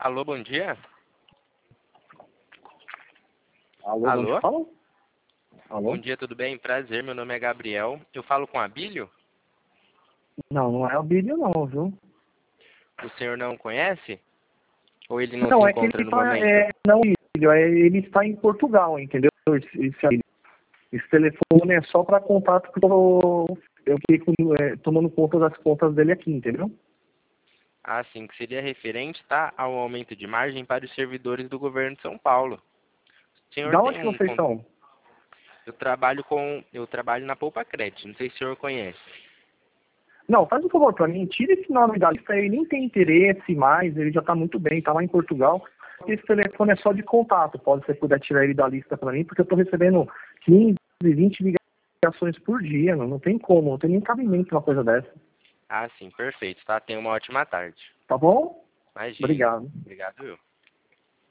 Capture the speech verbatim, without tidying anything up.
Alô, bom dia. Alô, Alô? onde fala? Alô? Bom dia, tudo bem? Prazer, meu nome é Gabriel. Eu falo com a Abílio? Não, não é o Bílio não, viu? O senhor não conhece? Ou ele não se Não, é que encontra ele no tá, momento? é, não, Bílio, é, ele está em Portugal, entendeu? Esse, esse, esse telefone é só para contato que eu, tô- eu fiquei com, é, tomando conta das contas dele aqui, entendeu? Ah, sim, que seria referente, tá, ao aumento de margem para os servidores do governo de São Paulo. O senhor Da tem onde que um... vocês con- são? Eu trabalho com... Eu trabalho na Poupa Crédito, não sei se o senhor conhece. Não, faz um favor para mim, tira esse nome da lista, ele nem tem interesse mais, ele já está muito bem, está lá em Portugal. Esse telefone é só de contato, pode se você puder tirar ele da lista para mim, porque eu estou recebendo quinze, vinte ligações por dia, não, não tem como, não tem nem cabimento uma coisa dessa. Ah, sim, perfeito, tá? Tenha uma ótima tarde. Tá bom? Imagina. Obrigado. Obrigado eu.